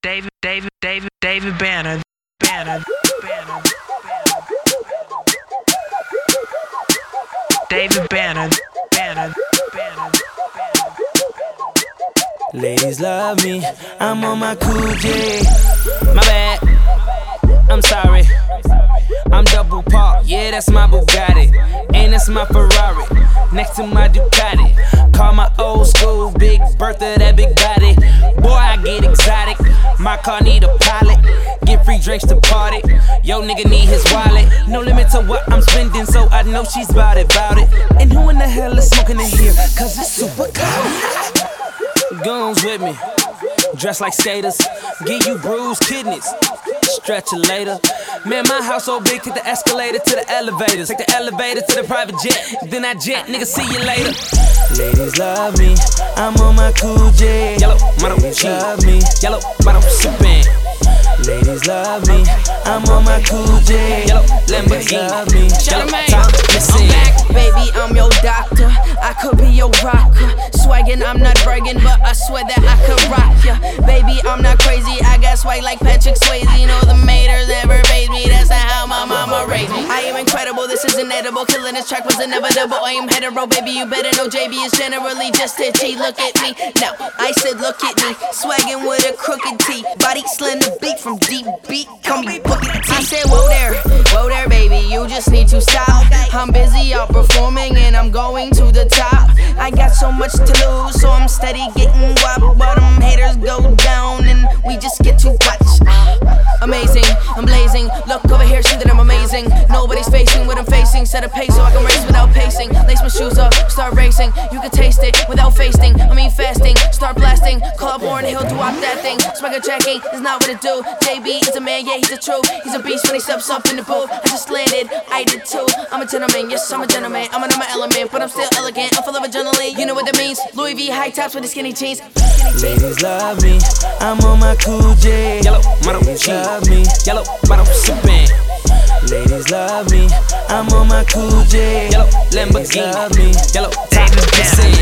David Banner. David Banner. Ladies love me, I'm on my cool J. My bad, I'm sorry. I'm double parked, yeah, that's my Bugatti. And that's my Ferrari, next to my Ducati. Call my old school Big Bertha, that big body. Boy, I get exotic, my car need a pilot. Get free drinks to party, yo nigga need his wallet. No limit to what I'm spending, so I know she's bout it. And who in the hell is smoking in here, cause it's super cold. Guns with me, dress like skaters, give you bruised kidneys, stretch it later. Man, my house so big, take the escalator to the elevators, take the elevator to the private jet, then I jet, nigga, see you later. Ladies love me, I'm on my cool J. Yellow, model, ladies love me, yellow, bottle, sippin'. Ladies love me, I'm on my cool J. Yellow, Lamborghini, love me, yellow, top, listen. I'm back, baby, I'm your doctor, I could be your rocker. Swaggin', I'm not bragging, but I swear that I could rock ya. Baby, I'm not crazy, I got swag like Patrick Swayze. You know the haters never phase me, that's not how my mama raised me. I am incredible, this is inedible, killing this track was inevitable. I am hetero, baby, you better know JB is generally just itchy. Look at me, now, I said look at me, swaggin' with a crooked T. Body slender beat from deep beat, call me Bookie T. I said whoa there, baby, you just need to stop. I'm busy outperforming and I'm going to the top. I got so much to lose, so I'm steady getting guap. But them haters go down and we just get to watch. Amazing, I'm blazing. Look over here, see that I'm amazing. Nobody's facing what I'm facing. Set a pace so I can race without pacing. Lace my shoes up, start racing. You can taste it without fasting. I mean fasting, start blasting. Call up Warren Hill to walk that thing. Swagger checking is not what it do. JB is a man, yeah, he's a true. He's a beast when he steps up in the booth. I just landed, I did too. I'm a gentleman, yes, I'm a gentleman. I'm in my element, but I'm still elegant. I'm full of adrenaline, you know what that means. Louis V high tops with the skinny jeans. Ladies love me, I'm on my cool J. Yellow, model, love me, yellow, bottle, sippin'. Ladies love me, I'm on my cool J. Yellow, Lamborghini, love me, yellow, top,